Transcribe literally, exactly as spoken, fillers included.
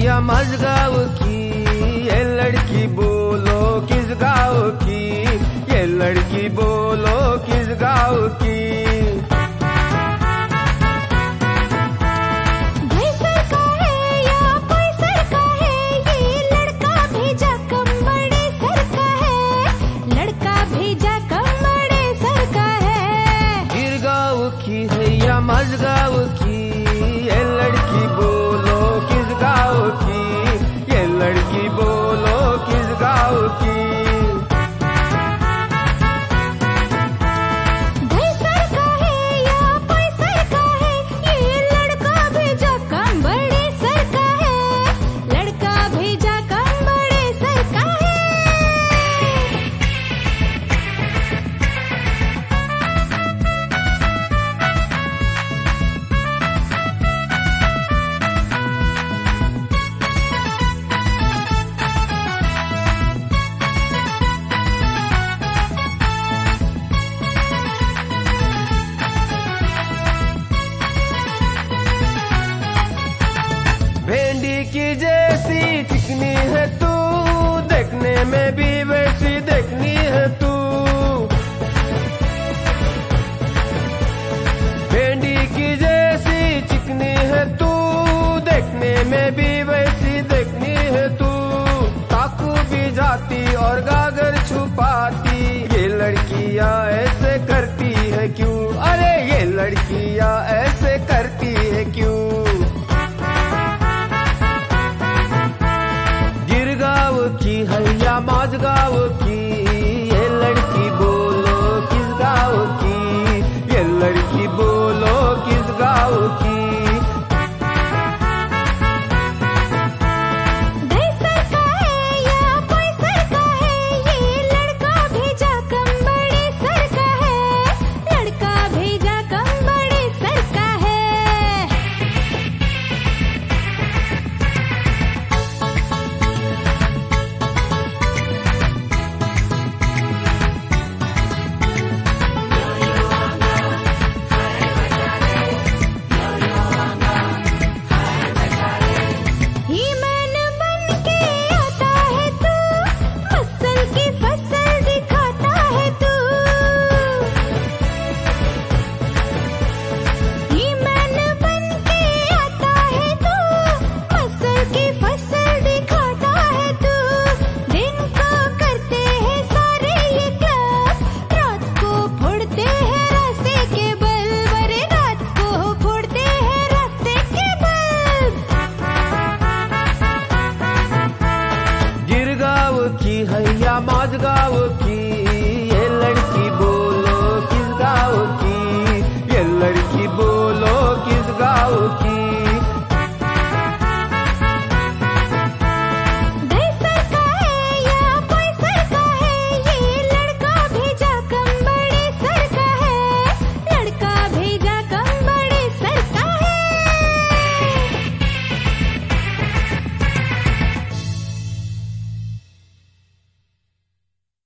या मजगांव की, ये लड़की बोलो किस गाँव की, ये लड़की बोलो किस गाँव की। भैंसर का है या पैसर का है, ये लड़का भेजा कम बड़े सर का है, लड़का भेजा कम बड़े सर का है। गिरगांव की है या मजगांव की, ये लड़की बोलो किस गाँव की, ये लड़की बोलो किस गाँव की। भैंसर का है या पैसर का है, ये लड़का भेजा कम बड़े सर का है, लड़का भेजा कम बड़े सर का है। भेंडी की जैसी चिकनी है तू, देखने में भी वैसी देखनी है तू।